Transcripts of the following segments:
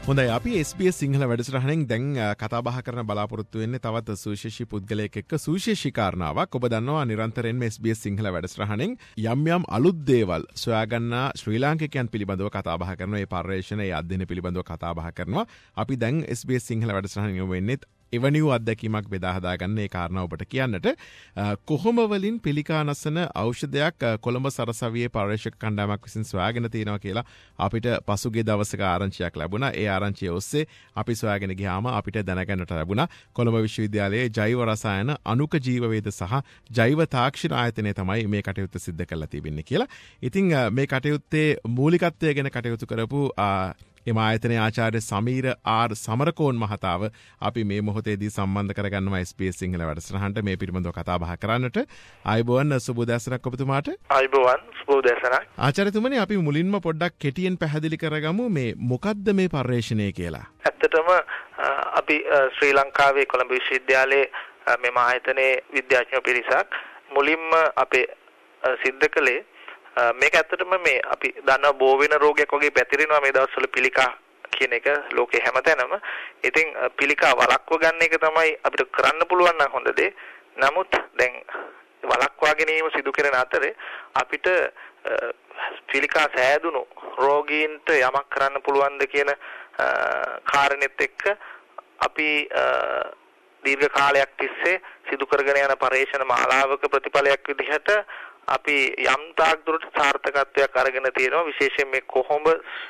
හොඳයි අපි SBS සිංහල වැඩසටහනෙන් දැන් කතා බහ කරන බලාපොරොත්තු වෙන්නේ තවත් සුවිශේෂී පුද්ගලයෙක් එක්ක සුවිශේෂී කාරණාවක්. ඔබ දන්නවා නිරන්තරයෙන්ම SBS සිංහල වැඩසටහනෙන් යම් යම් අලුත් දේවල් සොයාගන්නා ශ්‍රී ලාංකිකයන් පිළිබඳව කතා බහ කරනවා. ඒ පර්යේෂණ ඒ අධ්‍යයන පිළිබඳව කතා බහ කරනවා. අපි දැන් SBS සිංහල වැඩසටහනෙන් යොමු වෙන්නේ එවැනි අත්දැකීමක් බෙදා හදාගන්න ඒ කාරණා ඔබට කියන්නට කොහොම වලින් පිළිකා නසන ඖෂධයක් කොළඹ සරසවියේ පර්යේෂක කණ්ඩායමක් විසින් සොයාගෙන තියෙනවා කියලා අපිට පසුගිය දවසක ආරංචියක් ලැබුණා. ඒ ආරංචිය ඔස්සේ අපි සොයාගෙන ගියාම අපිට දැනගන්නට ලැබුණා කොළඹ විශ්වවිද්‍යාලයේ ජෛව රසායන අණුක ජීවවේද සහ ජෛව තාක්ෂණ ආයතනය තමයි මේ කටයුත්ත සිද්ධ කරලා තිබෙන්නේ කියලා. ඉතින් මේ කටයුත්තේ මූලිකත්වය ගැන කටයුතු කරපු එම ආයතනයේ ආචාර්ය සමීර ආර් සමරකෝන් මහතාව අපි මේ මොහොතේදී සම්බන්ධ කරගන්නවා SBS සිංහල වැඩසටහනට මේ පිළිබඳව කතා බහ කරන්නට. ආයුබෝවන් සුබෝදෑසනක් ඔබතුමාට. ආයුබෝවන් සුබෝදෑසනක්. ආචාර්යතුමනි අපි මුලින්ම පොඩ්ඩක් කෙටියෙන් පැහැදිලි කරගමු මේ මොකද්ද මේ පර්යේෂණය කියලා. ඇත්තටම අපි ශ්‍රී ලංකාවේ කොළඹ විශ්වවිද්‍යාලයේ මෙම ආයතනයේ විද්‍යාඥයෝ පිරිසක් මුලින්ම අපේ සිද්ධ කළේ මේක ඇත්තටම මේ අපි දන්නා බෝ වෙන රෝගයක් වගේ පැතිරෙනවා මේ දවස්වල පිළිකා කියන එක ලෝකේ හැමතැනම. ඉතින් පිළිකා වළක්ව ගන්න එක තමයි අපිට කරන්න පුළුවන් නම් හොඳ දේ. නමුත් දැන් වළක්වා ගැනීම සිදු කරන අතරේ අපිට පිළිකා සෑදුණු රෝගීන්ට යමක් කරන්න පුළුවන්ද කියන කාරණෙත් එක්ක අපි දීර්ඝ කාලයක් තිස්සේ සිදු කරගෙන යන පර්යේෂණ මාලාවක ප්‍රතිඵලයක් විදිහට අපි යම් තාක් දුරට සාර්ථකත්වයක් අරගෙන තියෙනවා. විශේෂයෙන් මේ කොහොඹ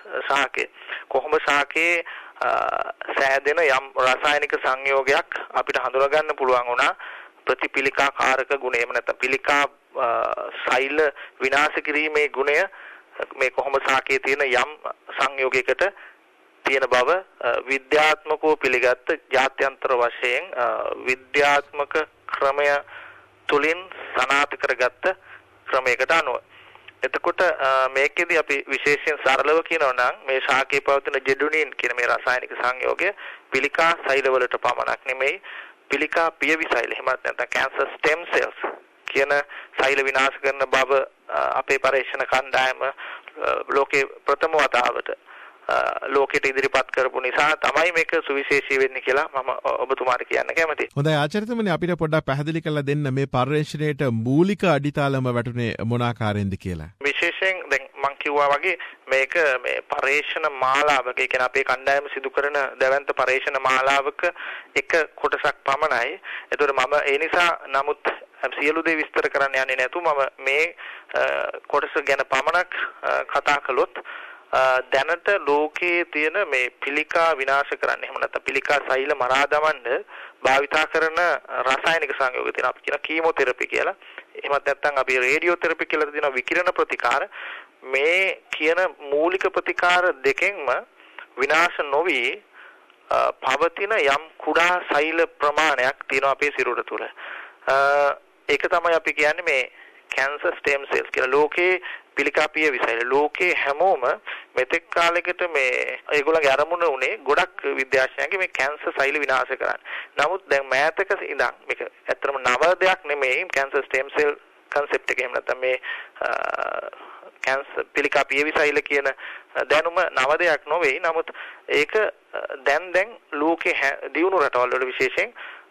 ශාකයේ සෑදෙන යම් රසායනික සංයෝගයක් අපිට හඳුනා ගන්න පුළුවන් වුණා ප්‍රතිපිලිකා කාරක ගුණය. එහෙම නැත්නම් පිළිකා සෛල විනාශ කිරීමේ ගුණය මේ කොහොඹ ශාකයේ තියෙන යම් සංයෝගයකට තියෙන බව විද්‍යාත්මකව පිළිගත්ත ජාත්‍යන්තර වශයෙන් විද්‍යාත්මක ක්‍රමය තුලින් සනාථ කරගත්ත ක්‍රමයකට අනුව. එතකොට මේකෙදි අපි විශේෂයෙන් සරලව කියනවා නම් මේ ශාකයේ පවතින ජෙඩුනින් කියන මේ රසායනික සංයෝගය පිළිකා සෛලවලට පමණක් නෙමෙයි පිළිකා පියවි සෛල එහෙම නැත්නම් කැන්සර් ස්ටෙම් සෙල්ස් කියන සෛල විනාශ කරන බව අපේ පරීක්ෂණ කණ්ඩායම ලෝකේ ප්‍රථම වතාවට ලෝකෙට ඉදිරිපත් කරපු නිසා තමයි මේක සුවිශේෂී වෙන්නේ කියලා මම ඔබතුමාට කියන්න කැමතියි. හොඳයි ආචාර්යතුමනි අපිට පොඩ්ඩක් පැහැදිලි කරලා දෙන්න මේ පර්යේෂණයට මූලික අඩිතාලම වැටුනේ මොන ආකාරයෙන්ද කියලා. විශේෂයෙන් දැන් මම කිව්වා වගේ මේක මේ පර්යේෂණ මාලාවක ඒ කියන්නේ අපේ කණ්ඩායම සිදු කරන දැවැන්ත පර්යේෂණ මාලාවක එක කොටසක් පමණයි. ඒතකොට මම ඒ නිසා නමුත් සියලු දේ විස්තර කරන්න යන්නේ නැතුව මම මේ කොටස ගැන පමණක් කතා කළොත් දැනට ලෝකයේ තියෙන මේ පිළිකා විනාශ කරන්න එහෙම නැත්නම් පිළිකා සෛල මරා දමන්න භාවිතා කරන රසායනික සංයෝග තියෙනවා. අපි කියන කීමෝതെරපි කියලා. එහෙමත් නැත්නම් අපි රේඩියෝതെරපි කියලා තියෙනවා විකිරණ ප්‍රතිකාර. මේ කියන මූලික ප්‍රතිකාර දෙකෙන්ම විනාශ නොවි පවතින යම් කුඩා සෛල ප්‍රමාණයක් තියෙනවා අපේ සිරුර තුළ. ඒක තමයි අපි කියන්නේ මේ කැන්සර් ස්ටෙම් සෙල්ස් කියලා. ලෝකේ පිළිකා පියවි සෛල ලෝකේ හැමෝම මෙතෙක් කාලයකට මේ ඒගොල්ලන්ගේ අරමුණ උනේ ගොඩක් විද්‍යාඥයන්ගේ මේ කැන්සර් සෛල විනාශ කරන්න. නමුත් දැන් මෑතක ඉඳන් මේක ඇත්තටම නව දෙයක් නෙමෙයි කැන්සර් ස්ටෙම් සෙල් concept එක. එහෙම නැත්නම් මේ කැන්සර් පිළිකා පියවි සෛල කියන දැනුම නව දෙයක් නොවේ. නමුත් ඒක දැන් ලෝකේ දියුණු රටවල් වල විශේෂයෙන්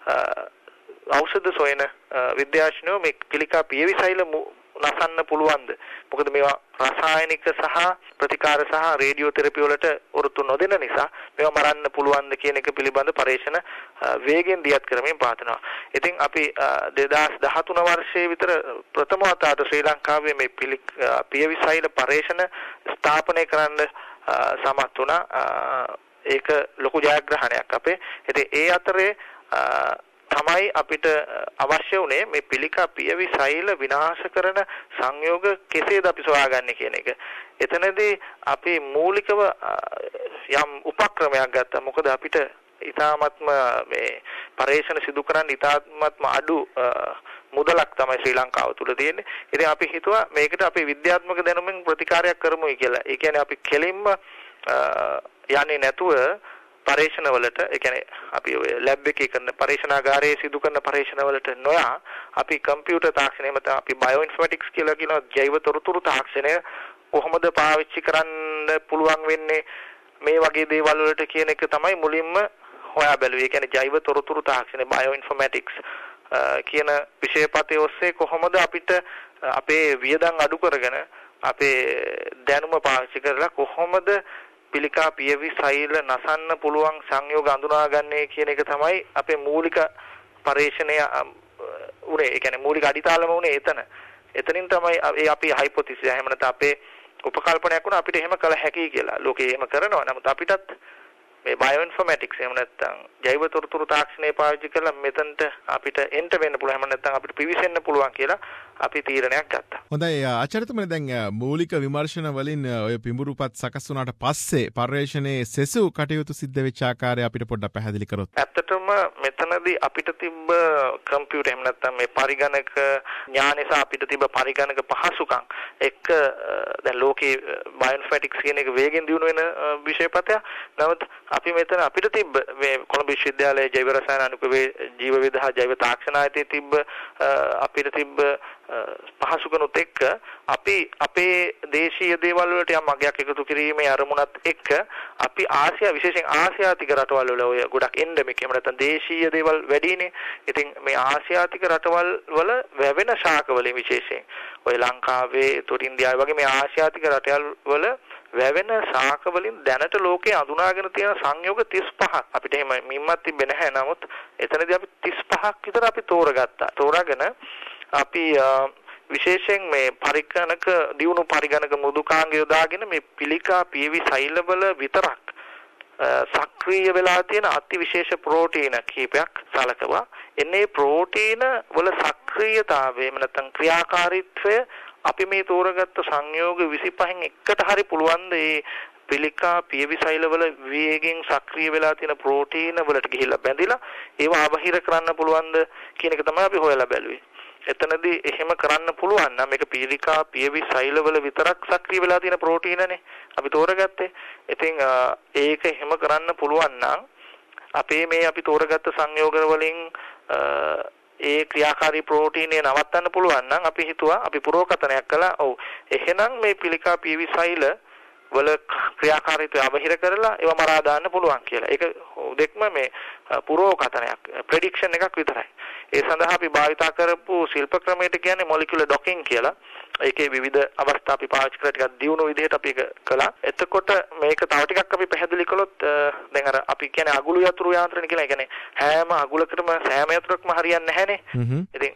ඖෂධ සොයන විද්‍යාඥයෝ මේ පිළිකා පියවි සෛල නසන්න පුළුවන්ද? මොකද මේවා රසායනික සහ ප්‍රතිකාර සහ රේඩියෝതെරපි වලට උරුතු නොදෙන නිසා මේවා මරන්න පුළුවන්ද කියන එක පිළිබඳ පරීක්ෂණ වේගෙන් දියත් කරමින් පවතිනවා. ඉතින් අපි 2013 වර්ෂයේ විතර ප්‍රථම වතාවට ශ්‍රී ලංකාවේ මේ පියවි සෛල පරීක්ෂණ ස්ථාපනය කරන්න සමත් වුණා. ඒක ලොකු ජයග්‍රහණයක් අපේ. ඉතින් ඒ අතරේ තමයි අපිට අවශ්‍ය වුණේ මේ පිළිකා පියවි සෛල විනාශ කරන සංයෝග කෙසේද අපි සොයාගන්නේ කියන එක. එතනදී අපි මූලිකව යම් උපක්‍රමයක් ගත්තා. මොකද අපිට ඊටාත්ම මේ පරීක්ෂණ සිදු කරන්න ඊටාත්ම අඩු මුදලක් තමයි ශ්‍රී ලංකාව තුල තියෙන්නේ. ඉතින් අපි හිතුවා මේකට අපි විද්‍යාත්මක දැනුමින් ප්‍රතිකාරයක් කරමුයි කියලා. ඒ කියන්නේ අපි කෙලින්ම යන්නේ නැතුව පරීක්ෂණ වලට ඒ කියන්නේ අපි ඔය ලැබ් එකේ කරන පරීක්ෂණාගාරයේ සිදු කරන පරීක්ෂණ වලට නොයා අපි කම්පියුටර් තාක්ෂණය මත අපි බයෝ ඉන්ෆර්මැටික්ස් කියලා කියන ජෛව තොරතුරු තාක්ෂණය කොහොමද පාවිච්චි කරන්න පුළුවන් වෙන්නේ මේ වගේ දේවල් වලට කියන එක තමයි මුලින්ම හොයා බැලුවේ. ඒ කියන්නේ ජෛව තොරතුරු තාක්ෂණය බයෝඉන්ෆෝමැටික්ස් කියන විෂයපතේ ඔස්සේ කොහොමද අපිට අපේ වියදම් අඩු කරගෙන අපේ දැනුම පාවිච්චි කරලා කොහොමද පිළිකා පියවි සෛල නසන්න පුළුවන් සංයෝග අඳුනාගන්නේ කියන එක තමයි අපේ මූලික පරීක්ෂණය උනේ. ඒ කියන්නේ මූලික අඩිතාලම උනේ එතන. එතනින් තමයි අපි හයිපොතීසිස් එහෙම නැත්නම් අපේ උපකල්පනයක් වුණා අපිට එහෙම කළ හැකියි කියලා. ලෝකේ එහෙම කරනවා. නමුත් අපිටත් මේ බයෝඉන්ෆෝමැටික්ස් එහෙම නැත්නම් ජෛව තොරතුරු තාක්ෂණය පාවිච්චි කරලා මෙතනට අපිට එන්න වෙන්න පුළුවන්. එහෙම නැත්නම් අපිට පිවිසෙන්න පුළුවන් කියලා අපි තීරණයක් ගත්තා. හොඳයි ආචාර්යතුමනි දැන් මූලික විමර්ශන වලින් ඔය පිඹුරුපත් සකස් වුණාට පස්සේ පර්යේෂණයේ සෙසු කටයුතු සිද්ධ වෙච්ච ආකාරය අපිට පොඩ්ඩක් පැහැදිලි කරොත්. ඇත්තටම මෙතනදී අපිට තිබ්බ කම්පියුටර් එහෙම නැත්නම් මේ පරිගණක ඥානය සහ අපිට තිබ්බ පරිගණක පහසුකම් එක්ක දැන් ලෝකේ බයෝඉන්ෆෝමැටික්ස් කියන එක වේගෙන් දියුණු වෙන විෂයපතයක්. නමුත් අපි මෙතන අපිට තිබ්බ මේ කොළඹ විශ්වවිද්‍යාලයේ ජෛව රසායන අනුකූල ජීව විද්‍යා ජෛව තාක්ෂණ ආයතනයේ තිබ්බ අපිට තිබ්බ පහසුකනුත් එක්ක අපි අපේ දේශීය දේවල් වලට යම් අගයක් එකතු කිරීමේ අරමුණත් එක්ක අපි ආසියා විශේෂයෙන් ආසියාතික රටවල් වල ඔය ගොඩක් එන්ඩමික් එහෙම නැත්නම් දේශීය දේවල් වැඩිනේ. ඉතින් මේ ආසියාතික රටවල් වල වැවෙන ශාක වලින් විශේෂයෙන් ඔය ලංකාවේ උතුරු ඉන්දියාවේ වගේ මේ ආසියාතික රටවල් වල වැවෙන ශාක වලින් දැනට ලෝකේ අඳුනාගෙන තියෙන සංයෝග 35ක් අපිට එහෙම මිම්මත් තිබෙන්නේ නැහැ. නමුත් එතනදී අපි 35ක් විතර අපි තෝරගත්තා. තෝරාගෙන අපි විශේෂයෙන් මේ පරිගණක දියුණු පරිගණක මෘදුකාංග යොදාගෙන මේ පිළිකා පියවි සෛලවල විතරක් සක්‍රීය වෙලා තියෙන අතිවිශේෂ ප්‍රෝටීන කීපයක් සලකවා. එන්නේ ප්‍රෝටීන වල සක්‍රීයතාවය නැත්නම් ක්‍රියාකාරීත්වය අපි මේ තෝරගත්ත සංයෝග 25න් එකට හරි පුළුවන් මේ පිළිකා පියවි සෛලවල වේගෙන් සක්‍රීය වෙලා තියෙන ප්‍රෝටීන වලට ගිහිල්ලා බැඳිලා ඒවා අවහිර කරන්න පුළුවන්ද කියන එක තමයි අපි හොයලා බැලුවේ. එතනදී එහෙම කරන්න පුළුවන් නම් මේක පිළිකා පියවි සෛලවල විතරක් සක්‍රීය වෙලා තියෙන ප්‍රෝටීනනේ අපි තෝරගත්තේ. ඉතින් ඒක එහෙම කරන්න පුළුවන් නම් අපේ මේ අපි තෝරගත්ත සංයෝග වලින් ඒ ක්‍රියාකාරී ප්‍රෝටීනේ නවත්තන්න පුළුවන් නම් අපි හිතුවා අපි පුරෝකතනයක් කළා. ඔව් එහෙනම් මේ පිළිකා පියවි සෛල වල ක්‍රියාකාරීත්වය අවහිර කරලා ඒවා මරා දාන්න පුළුවන් කියලා. ඒක දෙක්ම මේ පුරෝකතනයක් ප්‍රෙඩික්ෂන් එකක් විතරයි. ඒ සඳහා අපි භාවිතා කරපු ශිල්ප ක්‍රමයට කියන්නේ මොලිකියුලර් ඩොකින් කියලා. ඒකේ විවිධ අවස්ථා අපි පාවිච්චි කරලා ටිකක් දියුණු විදිහට අපි ඒක කළා. එතකොට මේක තව ටිකක් අපි පැහැදිලි කළොත් දැන් අර අපි කියන්නේ අගුළු යතුරු යාන්ත්‍රණ කියලා. ඒ කියන්නේ හැම අගුලකටම සෑම යතුරක්ම හරියන්නේ නැහැනේ. ඉතින්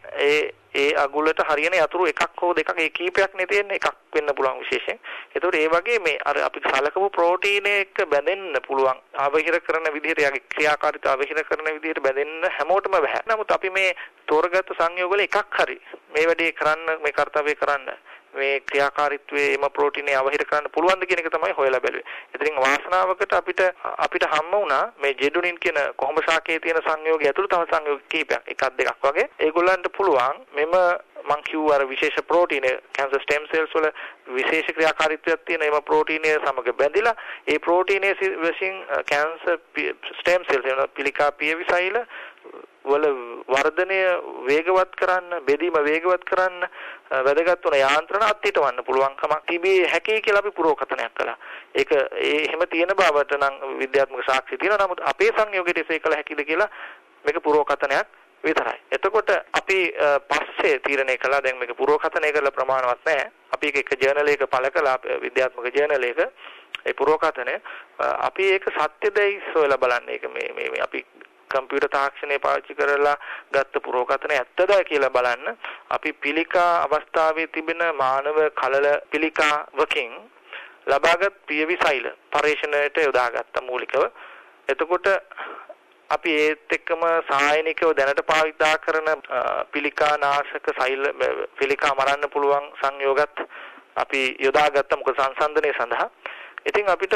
ඒ අගුලට හරියන යතුරු එකක් හෝ දෙකක් ඒ කීපයක් නේ තියෙන්නේ. එකක් වෙන්න පුළුවන් විශේෂයෙන්. ඒතකොට ඒ වගේ මේ අර අපි සලකපු ප්‍රෝටීන එක බැඳෙන්න පුළුවන් අවහිර කරන විදිහට යගේ ක්‍රියාකාරීත්වය අවහිර කරන විදිහට බැඳෙන්න හැමෝටම බෑ. නමුත් අපි මේ තෝරගත්තු සංයෝග වල එකක් හරි මේ වැඩේ කරන්න මේ කාර්යය කරන්න මේ ක්‍රියාකාරීත්වයේ එම ප්‍රෝටීනේ අවහිර කරන්න පුළුවන්ද කියන එක තමයි හොයලා බැලුවේ. ඉතින් වාසනාවකට අපිට හම්බ වුණා මේ ජෙඩුනින් කියන කොහොඹ ශාකයේ තියෙන සංයෝගය ඇතුළත තව සංයෝග කීපයක් එකක් දෙකක් වගේ ඒගොල්ලන්ට පුළුවන් මෙම මං කිව්ව අර විශේෂ ප්‍රෝටීන කැන්සර් ස්ටෙම් සෙල්ස් වල විශේෂ ක්‍රියාකාරීත්වයක් තියෙන එම ප්‍රෝටීනය සමග බැඳිලා ඒ ප්‍රෝටීනයේ විසින් කැන්සර් ස්ටෙම් සෙල්ස් වෙන පිළිකා පියවි සෛල වල වර්ධනය වේගවත් කරන්න, බෙදීම වේගවත් කරන්න වැදගත් වන යාන්ත්‍රණ අත්හිටවන්න පුළුවන්කමක් තිබේ හැකියි කියලා අපි පුරෝකතනයක් කළා. ඒක එහෙම තියෙන බවට නම් විද්‍යාත්මක සාක්ෂි තියෙනවා. නමුත් අපේ සංයෝගයට ඒක කළ හැකිද කියලා මේක පුරෝකතනයක් විතරයි. එතකොට අපි පස්සේ තීරණය කළා දැන් මේක පුරෝකතනය කරලා ප්‍රමාණවත් නැහැ. අපි එක ජර්නල් එකක පළ කළා විද්‍යාත්මක ජර්නල් එක. ඒ පුරෝකතනය අපි ඒක සත්‍යදයි සොයලා බලන්න. ඒක මේ අපි කම්පියුටර් තාක්ෂණය පාවිච්චි කරලා ගත්ත පුරෝකතනය ඇත්තද කියලා බලන්න අපි පිළිකා අවස්ථාවේ තිබෙන මානව කලල පිළිකාවකින් ලබාගත් පියවි සෛල පරීක්ෂණයට යොදාගත්ත මූලිකව. එතකොට අපි ඒත් එක්කම සායනිකව දැනට භාවිතා කරන පිළිකා නාශක සෛල පිළිකා මරන්න පුළුවන් සංයෝගත් අපි යොදාගත්ත මොකද සංසන්දනය සඳහා. ඉතින් අපිට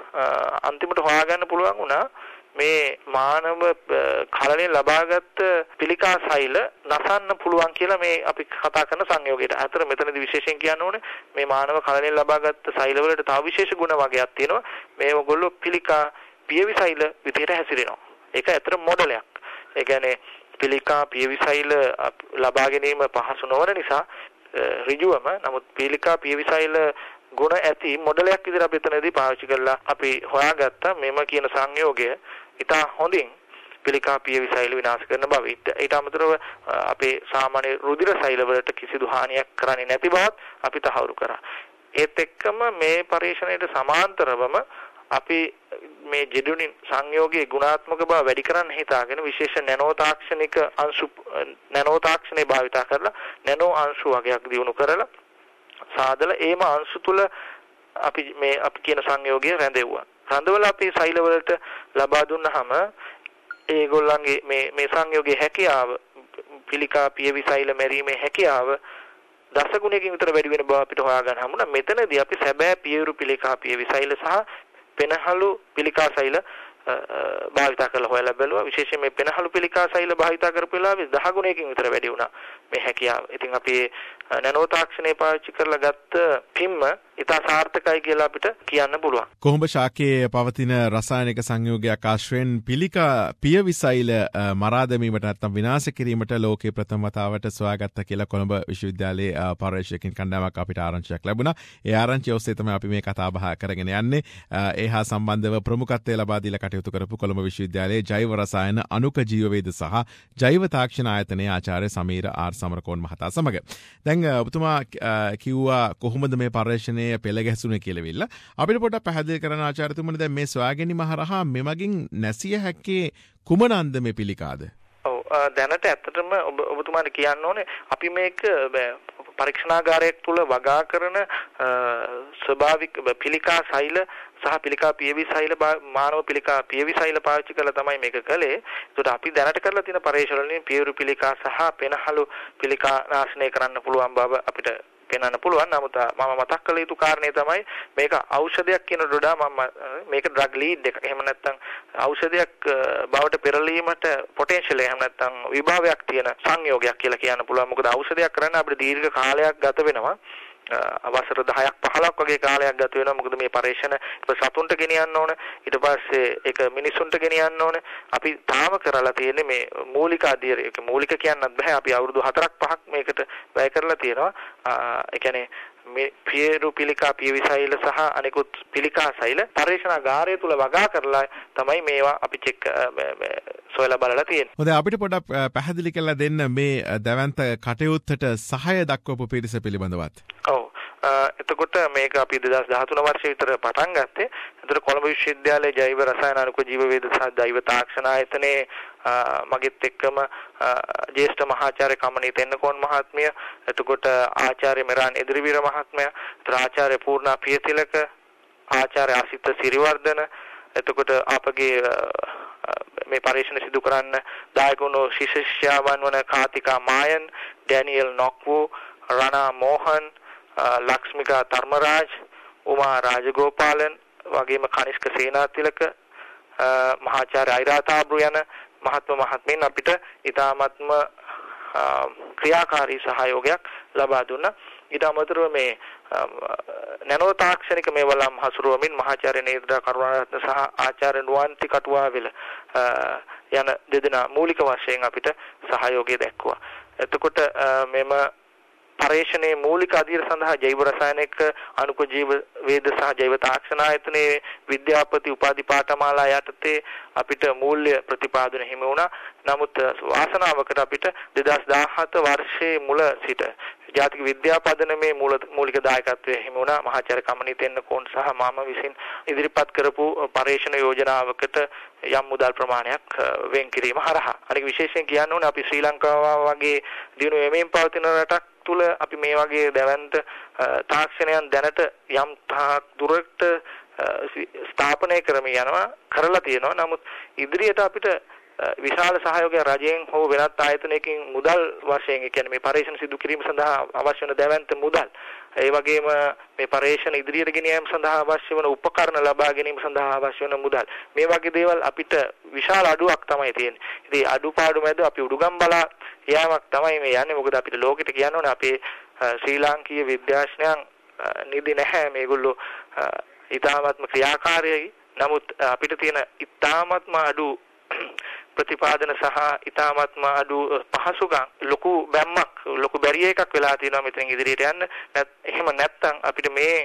අන්තිමට හොයාගන්න පුළුවන් වුණා මේ මානව කලණයෙන් ලබාගත් පිළිකා සෛල නසන්න පුළුවන් කියලා මේ අපි කතා කරන සංයෝගයට. අතර මෙතනදී විශේෂයෙන් කියන්න ඕනේ මේ මානව කලණයෙන් ලබාගත් සෛල වලට තව විශේෂ ගුණ වර්ගයක් තියෙනවා. මේ ඔයගොල්ලෝ පිළිකා පියවි සෛල විදිහට හැසිරෙනවා. ඒක ඇතර මොඩලයක්. ඒ කියන්නේ පිළිකා පියවි සෛල ලබා ගැනීම පහසු නොවන නිසා ඍජුවම නමුත් පිළිකා පියවි සෛල ගුණ ඇති මොඩලයක් විදිහට අපි එතනදී පාවිච්චි කරලා අපි හොයාගත්තා මෙම කියන සංයෝගය ඉතා හොඳින් පිළිකා පියවිසෛල විනාශ කරන බව. ඊට අමතරව අපේ සාමාන්‍ය රුධිර සෛල වලට කිසිදු හානියක් කරන්නේ නැති බවත් අපි තහවුරු කරා. ඒත් එක්කම මේ පරීක්ෂණයට සමාන්තරවම අපි මේ ජෙඩුනින් සංයෝගයේ ගුණාත්මක බව වැඩි කරන්න හිතාගෙන විශේෂ නැනෝ තාක්ෂණික අංශු නැනෝ තාක්ෂණේ භාවිතා කරලා නැනෝ අංශු වගේක් දිනු කරලා සාදලා ඒම අංශු තුල අපි කියන සංයෝගය රැඳෙව්වා. රඳවලා අපි සෛල වලට ලබා දුන්නාම ඒගොල්ලන්ගේ මේ සංයෝගයේ හැකියාව පිළිකා පියවිසෛල මැරීමේ හැකියාව දසගුණයකින් විතර වැඩි වෙන බව අපිට හොයාගන්න හම්බුණා. මෙතනදී අපි සැබෑ පියවරු පිළිකා පියවිසෛල සහ පෙනහළු පිළිකා සෛල භාවිත කරලා හොයලා බැලුවා. විශේෂයෙන් මේ පෙනහළු පිළිකා සෛල භාවිත කරපු වෙලාවේ 10 ගුණයකින් විතර වැඩි වුණා මේ හැකියාව. ඉතින් අපි නැනෝ තාක්ෂණය පාවිච්චි කරලා ගත්ත පිම්ම ඉතා සාර්ථකයි කියලා අපිට කියන්න පුළුවන්. කොහොඹ ශාකයේ පවතින රසායනික සංයෝගයක් ආශ්‍රයෙන් පිළිකා පියවිසෛල මරා දැමීමට නැත්නම් විනාශ කිරීමට ලෝකේ ප්‍රථම වතාවට සොයාගත්ත කියලා කොළඹ විශ්වවිද්‍යාලයේ පර්යේෂකයන් කණ්ඩායමක් අපිට ආරංචියක් ලැබුණා. ඒ ආරංචිය ඔස්සේ තමයි අපි මේ කතා බහ කරගෙන යන්නේ. ඒ හා සම්බන්ධව ප්‍රමුඛත්වය ලබා දීලා කටයුතු කරපු කොළඹ විශ්වවිද්‍යාලයේ ජෛව රසායන අණුක ජීවවේද සහ ජෛව තාක්ෂණ ආයතනයේ ආචාර්ය සමීර ආර් සමරකෝන් මහතා සමග. දැන් ඔබතුමා කිව්වා කොහොමද මේ පර්යේෂණය පෙළ ගැසුනේ කියලා විල්ලා. අපිට පොඩ්ඩක් පැහැදිලි කරන්න ආචාර්යතුමනි දැන් මේ සොයාගැනීම හරහා මෙමගින් නැසිය හැක්කේ කුමන අන්දමේ පිළිකාද? ඔව් දැනට ඇත්තටම ඔබතුමාට කියන්න ඕනේ අපි මේක පරීක්ෂණාගාරයක් තුල වගා කරන ස්වභාවික පිළිකා සෛල සහ පිළිකා පියවිසෛල මානව පිළිකා පියවිසෛල පාවිච්චි කරලා තමයි මේක කළේ. ඒකට අපි දැනට කරලා තියෙන පරීක්ෂණ වලින් පියවරු පිළිකා සහ පෙනහළු පිළිකා නාශනය කරන්න පුළුවන් බව අපිට පෙන්වන්න පුළුවන්. නමුත් මම මතක් කළ යුතු කාරණේ තමයි මේක ඖෂධයක් කියන වඩා මම මේක ඩ්‍රග් ලීඩ් එක. එහෙම නැත්නම් ඖෂධයක් බවට පෙරලීමට පොටෙන්ෂල් එහෙම නැත්නම් විභාවයක් තියෙන සංයෝගයක් කියලා කියන්න පුළුවන්. මොකද ඖෂධයක් කරන්න අපිට දීර්ඝ කාලයක් ගත වෙනවා. අවසර 10ක් 15ක් වගේ කාලයක් ගත වෙනවා. මොකද මේ පරීක්ෂණ සතුන්ට ගෙනියන්න ඕන. ඊට පස්සේ ඒක මිනිසුන්ට ගෙනියන්න ඕන. අපි තාම කරලා තියෙන්නේ මේ මූලික අධ්‍යයන. ඒක මූලික කියන්නත් බෑ. අපි අවුරුදු 4ක් 5ක් මේකට වැය කරලා තියෙනවා. ඒ කියන්නේ මේ පියරු පිළිකා පියවිසෛල සහ අනිකුත් පිළිකා සෛල පරීක්ෂණාගාරය තුල වගා කරලා තමයි මේවා අපි චෙක් සොයලා බලලා තියෙන්නේ. හොඳයි අපිට පොඩ්ඩක් පැහැදිලි කරලා දෙන්න මේ දැවැන්ත කටයුත්තට සහාය දක්වපු පිරිස පිළිබඳවත්. ඔව්. එතකොට මේක අපි 2013 වර්ෂයේ විතර පටන් ගත්තේ. එතකොට කොළඹ විශ්වවිද්‍යාලයේ ජෛව රසායන අණුක ජීවවේද සහ ජෛව තාක්ෂණ ආයතනයේ මගෙත් එක්කම ජ්‍යෙෂ්ඨ මහාචාර්ය කමනී තෙන්නකෝන් මහත්මිය, එතකොට ආචාර්ය මෙරාන් එදිරිවීර මහත්මයා, එතකොට ආචාර්ය පූර්ණා පියතිලක, ආචාර්ය අසිත සිරිවර්ධන, එතකොට අපගේ මේ පරීක්ෂණ සිදු කරන්න දායක වුණු ශිෂ්‍යයන් වන කාතිකා මායන්, ඩැනියල් නොක්වෝ, රණා මෝහන්, ලක්ෂ්මිකා ධර්මරාජ්, උමා රාජගෝපාලන් වගේම කනිෂ්ක සේනාතිලක, මහාචාර්ය අයිරාතාබ්රු යන මහත්මීන් අපිට ඉතාමත්ම ක්‍රියාකාරී සහයෝගයක් ලබා දුන්නා. ඊට අමතරව මේ නැනෝ තාක්ෂණික මේවලම් හසුරුවමින් මහාචාර්ය නේත්‍රා කරුණාරත්න සහ ආචාර්ය නුවන්ති කටුවාවිල යන දෙදෙනා මූලික වශයෙන් අපිට සහයෝගය දැක්වුවා. එතකොට මෙම පරීක්ෂණයේ මූලික අධීර සඳහා ජෛව රසායනික අණුක ජීව වේද සහ ජෛව තාක්ෂණ ආයතනයේ විද්‍යාපති උපාධි පාඨමාලා යටතේ අපිට මූල්‍ය ප්‍රතිපාදන හිමි වුණා. නමුත් වාසනාවකට අපිට 2017 වර්ෂයේ මුල සිට ජාතික විද්‍යාපදනමේ මූලික දායකත්වයේ හිමි වුණා. මහාචාර්ය කමනී තෙන්නකෝන් සහ මම විසින් ඉදිරිපත් කරපු පරීක්ෂණ යෝජනාවකට යම් මුදල් ප්‍රමාණයක් වෙන් කිරීම හරහා. අනික විශේෂයෙන් කියන්න ඕනේ අපි ශ්‍රී ලංකාව වගේ දිනු එමෙන් පවතින රටක් තුල අපි මේ වගේ දැවැන්ත තාක්ෂණයන් දැනට යම් තාක් දුරට ස්ථාපනය කරමින් යනවා කරලා තියෙනවා. නමුත් ඉදිරියට අපිට විශාල සහයෝගයක් රජයෙන් හෝ වෙනත් ආයතනයකින් මුදල් වශයෙන්, ඒ කියන්නේ මේ පරීක්ෂණ සිදු කිරීම සඳහා අවශ්‍ය වන දැවැන්ත මුදල්, ඒ වගේම මේ පරීක්ෂණ ඉදිරියට ගෙන යාම සඳහා අවශ්‍ය වන උපකරණ ලබා ගැනීම සඳහා අවශ්‍ය වන මුදල්, මේ වගේ දේවල් අපිට විශාල අඩුවක් තමයි තියෙන්නේ. ඉතින් අඩුපාඩු මැද අපි උඩුගම් බලා යාමක් තමයි මේ යන්නේ. මොකද අපිට ලෝකෙට කියන්න ඕනේ අපේ ශ්‍රී ලාංකීය විද්‍යාඥයන් නිදි නැහැ. මේගොල්ලෝ ඉතාමත්ම ක්‍රියාකාරීයි. නමුත් අපිට තියෙන ඉතාමත්ම අඩු ප්‍රතිපාදන සහ ඉතාමත්ම අඩු පහසුකම් ලොකු බැම්මක් ලොකු බැරිය එකක් වෙලා තියෙනවා මෙතෙන් ඉදිරියට යන්න. එහෙම නැත්නම් අපිට මේ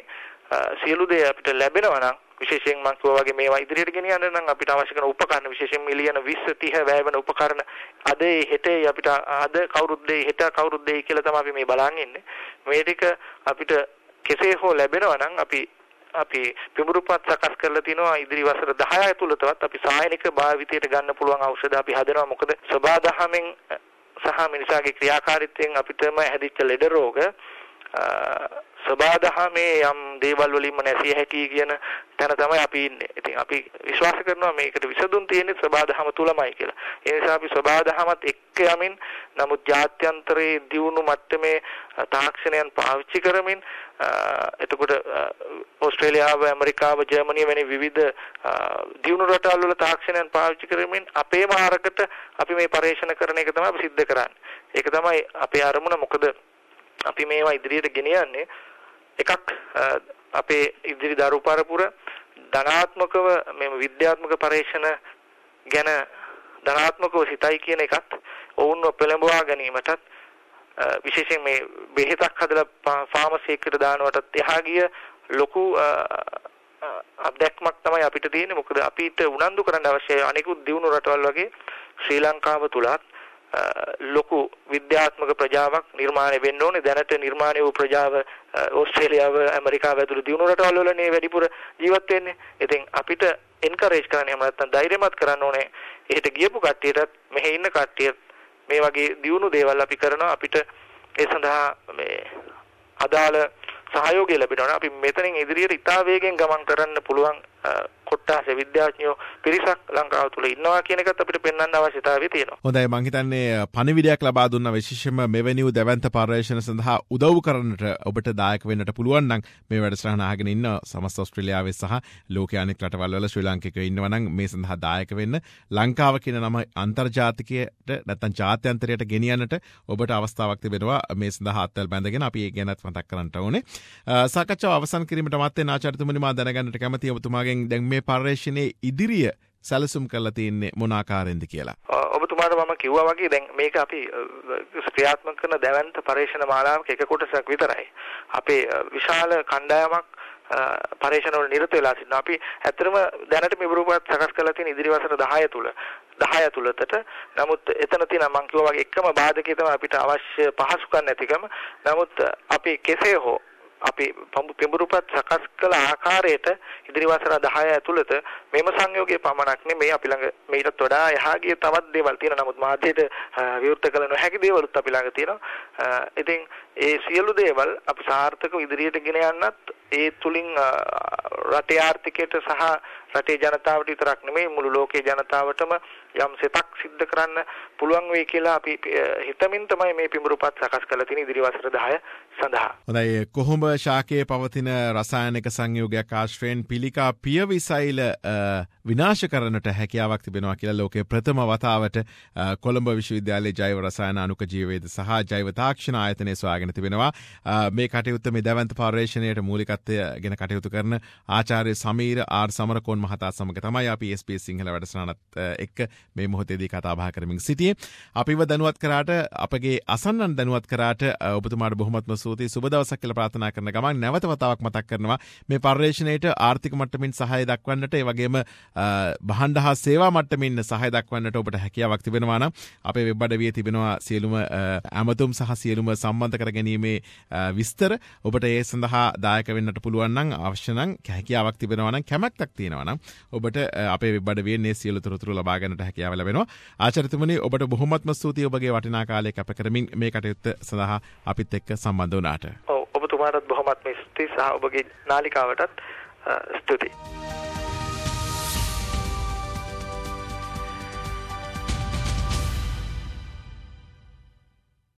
සියලු දේ අපිට ලැබෙනවා නම් විශේෂයෙන් මම කිව්වා වගේ මේවා ඉදිරියට ගෙනියන්න නම් අපිට අවශ්‍ය කරන උපකරණ විශේෂයෙන් මිලියන 20 30 වැය වෙන උපකරණ අද හෙටේ අපිට අද කවුරුත් දෙයි හෙට කවුරුත් දෙයි කියලා තමයි අපි මේ බලන් ඉන්නේ. මේ ටික අපිට කෙසේ හෝ ලැබෙනවා නම් අපි පිඹුරුපත් සකස් කරලා තිනවා ඉදිරි වසර 10 ඇතුළතවත් අපි සායනික භාවිතයට ගන්න පුළුවන් ඖෂධ අපි හදනවා. මොකද සබාදහමෙන් සහ මිනිසාගේ ක්‍රියාකාරීත්වයෙන් අපිටම හැදිච්ච ලෙඩ රෝග සබාදහමේ යම් දේවල් වලින්ම නැසිය හැකි කියන තැන තමයි අපි ඉන්නේ. ඉතින් අපි විශ්වාස කරනවා මේකට විසඳුම් තියෙන්නේ සබාදහම තුලමයි කියලා. ඒ නිසා අපි සබාදහමත් එක්ක යමින් නමුත් ජාත්‍යන්තරයේ දියුණු මට්ටමේ තාක්ෂණයන් පාවිච්චි කරමින් එතකොට ඕස්ට්‍රේලියාව, ඇමරිකාව, ජර්මනිය වැනි විවිධ දියුණු රටවල් වල තාක්ෂණයන් පාවිච්චි කරමින් අපේ මාර්ගකට අපි මේ පරීක්ෂණ කරන එක තමයි අපි සිද්ධ කරන්නේ. ඒක තමයි අපේ අරමුණ. මොකද අපි මේවා ඉදිරියට ගෙනියන්නේ එකක් අපේ ඉදිරි දරු පරපුර ධනාත්මකව මේ විද්‍යාත්මක පරීක්ෂණ ගැන ධනාත්මකව සිතයි කියන එකත් ඔවුන්ව පෙළඹවා ගැනීමටත් විශේෂයෙන් මේ බෙහෙතක් හදලා ෆාමසි එකකට දානවටත් එහා ගිය ලොකු අත්දැක්මක් තමයි අපිට තියෙන්නේ. මොකද අපිට උනන්දු කරන්න අවශ්‍යයි අනිකුත් දියුණු රටවල් වගේ ශ්‍රී ලංකාව තුලත් ලොකු විද්‍යාත්මක ප්‍රජාවක් නිර්මාණය වෙන්න ඕනේ. දැනට නිර්මාණය වූ ප්‍රජාව ඕස්ට්‍රේලියාව, ඇමරිකාව ඇතුළු දියුණු රටවල් වලනේ වැඩිපුර ජීවත් වෙන්නේ. ඉතින් අපිට එන්කරේජ් කරන්න එහෙම නැත්නම් ධෛර්යමත් කරන්න ඕනේ. එහෙට ගියපු කට්ටියටත් මෙහෙ ඉන්න කට්ටියත් මේ වගේ දියුණු දේවල් අපි කරනවා. අපිට ඒ සඳහා මේ අදාළ සහයෝගය ලැබෙනවා. අපි මෙතනින් ඉදිරියට ඉතා වේගෙන් ගමන් කරන්න පුළුවන් කොට්ටාස විද්‍යාඥයෝ පිරිසක් ලංකාව තුල ඉන්නවා කියන එකත් අපිට පෙන්වන්න අවශ්‍යතාවය තියෙනවා. හොඳයි, මම හිතන්නේ පණිවිඩයක් ලබා දුන්නා විශේෂයෙන්ම මෙවැනි වූ දැවැන්ත පර්යේෂණ සඳහා උදව් කරන්නට ඔබට දායක වෙන්නට පුළුවන් නම් මේ වැඩසටහන අහගෙන ඉන්න සමස්ත ඕස්ට්‍රේලියාවේ සහ ලෝකයේ අනෙක් රටවල් වල ශ්‍රී ලාංකිකයෝ ඉන්නවා නම් මේ සඳහා දායක වෙන්න ලංකාව කියන නම අන්තර්ජාතිකයට නැත්නම් ජාත්‍යන්තරයට ගෙනියන්නට ඔබට අවස්ථාවක් තිබෙනවා. මේ සඳහා අත්වල බැඳගෙන අපි ඒ ගැනත් මතක් කරන්න ඕනේ. සාකච්ඡාව අවසන් කිරීමට මත්තේ ආචාර්යතුමනි මා දැනගන්නට කැමතියි ඔබතුමාගෙන් දැන් මේ පර්යේෂණයේ ඉදිරිය සැලසුම් කරලා තියෙන්නේ මොන ආකාරයෙන්ද කියලා. ඔබතුමාට මම කිව්වා වගේ දැන් මේක අපි ක්‍රියාත්මක කරන දැවැන්ත පරීක්ෂණ මාලාවක එක කොටසක් විතරයි. අපේ විශාල කණ්ඩායමක් පරීක්ෂණ වල නිරත වෙලා සිටිනවා. අපි ඇත්තටම දැනට මේ බරපතල සකස් කරලා තියෙන ඉදිරි වසර 10 තුලට නමුත් එතන තියෙන මම කිව්වා වගේ එකම බාධකය තමයි අපිට අවශ්‍ය පහසුකම් නැතිකම. නමුත් අපි කෙසේ හෝ අපි පිඹුරුපත් සකස් කළ ආකාරයට ඉදිරි වසර 10 ඇතුළත මේම සංයෝගයේ පමණක් නෙමෙයි අපි ළඟ මේකට වඩා එහා ගිය තවත් දේවල් තියෙනවා. නමුත් මාධ්‍යයට විවෘත කළ නොහැකි දේවලුත් අපි ළඟ තියෙනවා. ඉතින් ඒ සියලු දේවල් අපි සාර්ථකව ඉදිරියට ගෙන යන්නත් ඒ තුලින් රටේ ආර්ථිකයට සහ රටේ ජනතාවට විතරක් නෙමෙයි මුළු ලෝකේ ජනතාවටම යම් සෙතක් සිද්ධ කරන්න පුළුවන් වෙයි කියලා අපි හිතමින් තමයි මේ පිඹුරුපත් සකස් කරලා තියෙන ඉදිරි වසර 10 සඳහා. හොඳයි, කොහොඹ ශාකයේ පවතින රසායනික සංයෝගයක් ආශ්‍රයෙන් පිළිකා පියවිසෛල විනාශ කරන්නට හැකියාවක් තිබෙනවා කියලා ලෝකයේ ප්‍රථම වතාවට කොළඹ විශ්වවිද්‍යාලයේ ජෛව රසායන අනුක ජීවවේද සහ ජෛව තාක්ෂණ ආයතනය සොයාගෙන තිබෙනවා. මේ කටයුත්ත මේ දැවැන්ත පර්යේෂණයට මූලිකත්වය ගෙන කටයුතු කරන ආචාර්ය සමීර ආර් සමරකෝන් මහතා සමග තමයි අපි SBS සිංහල වැඩසටහනත් එක්ක මේ මොහොතේදී කතා බහ කරමින් සිටියේ. අපිව දැනුවත් කරාට අපගේ අසන්නන් දැනුවත් කරාට ඔබතුමාට බොහොමත්ම ස්තුතියි. සුබ දවසක් කියලා ප්‍රාර්ථනා කරන ගමන් නැවත වතාවක් මතක් කරනවා මේ පර්යේෂණයට ආර්ථික මට්ටමින් සහාය දක්වන්නට ඒ වගේම භාණ්ඩ හා සේවා මට්ටමින් සහාය දක්වන්නට ඔබට හැකියාවක් තිබෙනවා නම් අපේ වෙබ් අඩවියේ තිබෙනවා සියලුම ඇමතුම් සහ සියලුම සම්බන්ධ කර ගැනීමේ විස්තර. ඔබට ඒ සඳහා දායක වෙන්නට පුළුවන් නම් අවශ්‍ය නම් හැකියාවක් තිබෙනවා නම් කැමැත්තක් තියෙනවා නම් ඔබට අපේ වෙබ් අඩවියේ මේ සියලු තොරතුරු ලබා ගන්නට හැකියාව ලැබෙනවා. ආචාර්යතුමනි, ඔබට බොහොමත්ම ස්තුතියි ඔබගේ වටිනා කාලය කැප කරමින් මේ කටයුත්ත සඳහා අපිත් එක්ක සම්බන්ධ වුණාට. ඔබතුමාටත් බොහොමත්ම ස්තුතියි සහ ඔබගේ නාලිකාවටත් ස්තුතියි.